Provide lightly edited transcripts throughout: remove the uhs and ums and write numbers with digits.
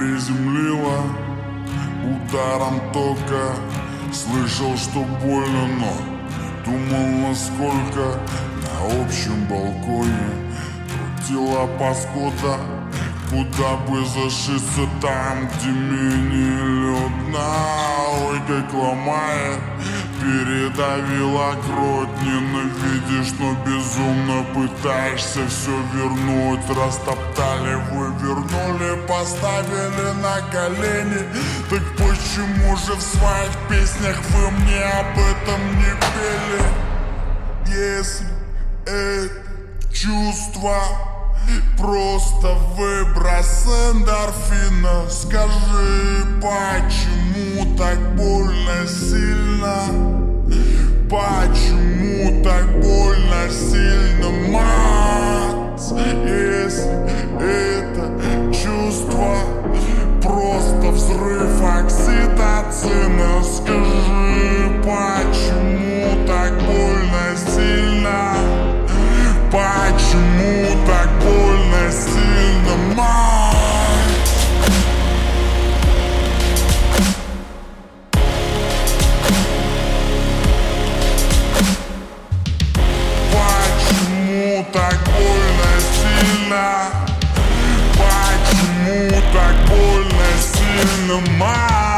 приземлила ударом тока. Слышал, что больно, но думал, насколько. На общем балконе крутила паскуда. Куда бы зашиться там, где менее людно. Ой, как ломает, передавила грудь. Ненавидишь, но безумно пытаешься все вернуть. Растоптали, вывернули, поставили на колени. Так почему же в своих песнях вы мне об этом не пели? Если это чувство просто выброс эндорфина, скажи, почему так больно сильно? Почему так больно сильно, мать? Если это чувство просто взрыв окситоцина, скажи, почему так больно сильно? Почему так больно сильно, мать? Почему так больно сильно? Почему так больно сильно, мать?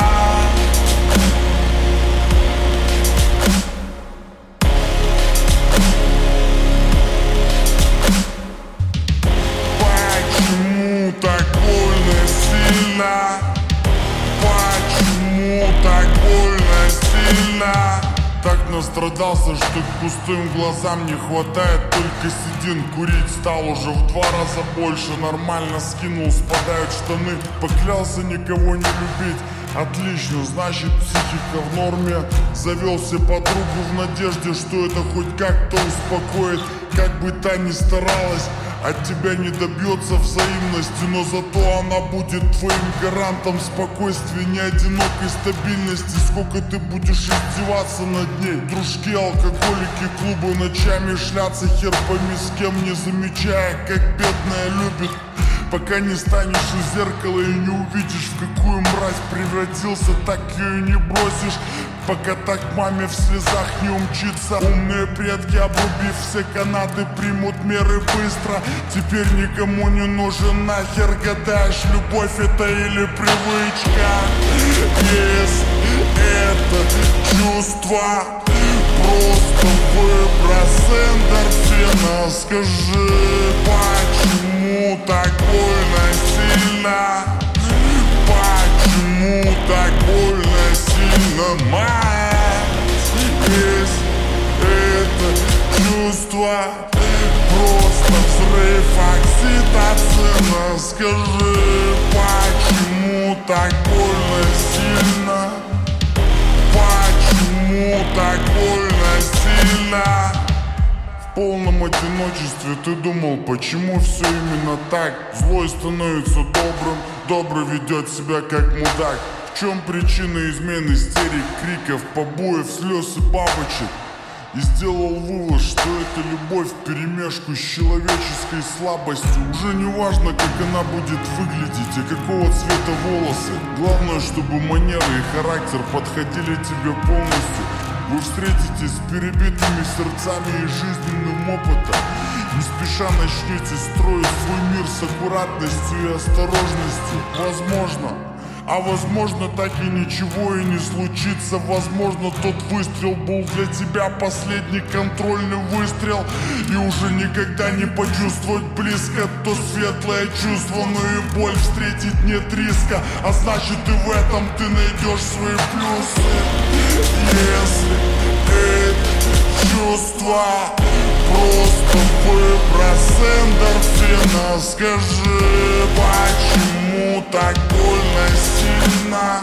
Почему так больно сильно? Так настрадался, что к пустым глазам не хватает только седин. Курить стал уже в 2 раза больше. Нормально скинул, спадают штаны. Поклялся никого не любить. Отлично, значит психика в норме. Завел себе подругу в надежде, что это хоть как-то успокоит. Как бы та ни старалась, от тебя не добьется взаимности, но зато она будет твоим гарантом спокойствия, не одинокой стабильности. Сколько ты будешь издеваться над ней? Дружки, алкоголики, клубы, ночами шляться, хер пойми с кем, не замечая, как бедная любит. Пока не станешь у зеркала и не увидишь, в какую мразь превратился, так ее и не бросишь. Пока так маме в слезах не умчится. Умные предки, обрубив все канаты, примут меры быстро. Теперь никому не нужен нахер, гадаешь, любовь это или привычка. Если это чувство просто выброс эндорфина, скажи, почему так больно сильно? Почему так больно сильно, мать? Если это чувство просто взрыв окситоцина, скажи, почему так больно сильно? Почему так больно сильно? В полном одиночестве ты думал, почему все именно так? Злой становится добрым, добрый ведет себя как мудак. В чем причина измен, истерик, криков, побоев, слез и бабочек? И сделал вывод, что это любовь вперемешку с человеческой слабостью. Уже не важно, как она будет выглядеть и какого цвета волосы. Главное, чтобы манеры и характер подходили тебе полностью. Вы встретитесь с перебитыми сердцами и жизненным опытом. Не спеша начнете строить свой мир с аккуратностью и осторожностью. Возможно, а возможно так и ничего и не случится. Возможно, тот выстрел был для тебя последний контрольный выстрел. И уже никогда не почувствовать близко то светлое чувство, но и боль встретить нет риска. А значит и в этом ты найдешь свои плюсы. Если это чувство просто выброс эндорфина, скажи, почему так больно сильно?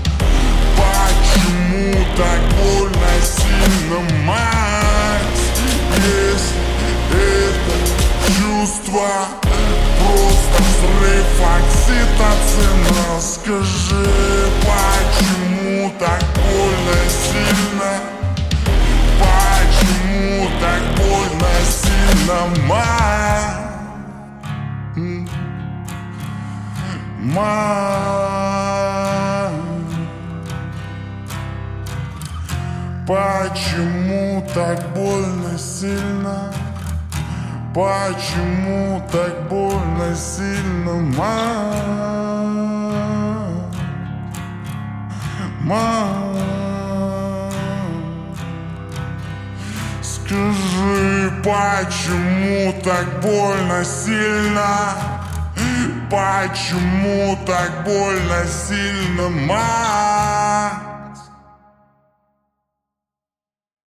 Почему так больно сильно, мать? Если это чувство просто взрыв окситоцина, скажи, почему так больно сильно? Почему так больно сильно, мать? Мать. Почему так больно сильно? Почему так больно сильно, мам? Скажи, почему так больно сильно? Почему так больно сильно, мам?